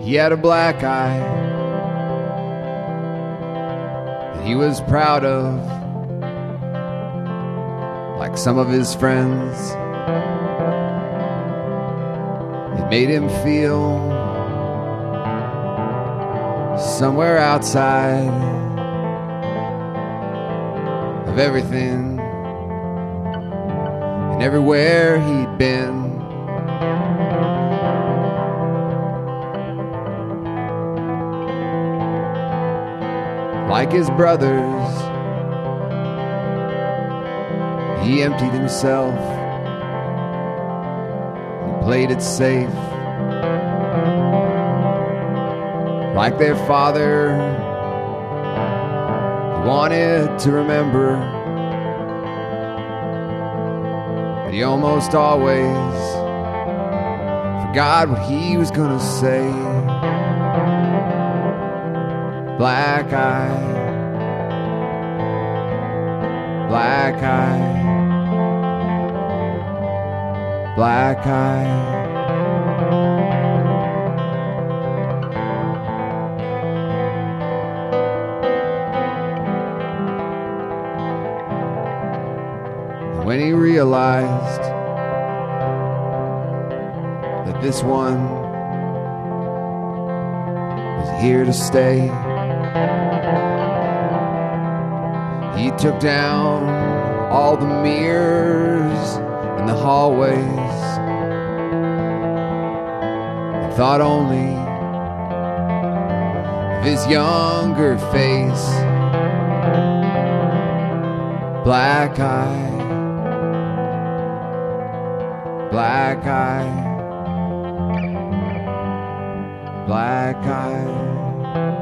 He had a black eye that he was proud of, like some of his friends. It made him feel somewhere outside of everything and everywhere he'd been. Like his brothers, he emptied himself and played it safe. Like their father, he wanted to remember, but he almost always forgot what he was gonna say. Black eye, black eye, black eye. When he realized that this one was here to stay, he took down all the mirrors in the hallways and thought only of his younger face. Black eye, black eye, black eye.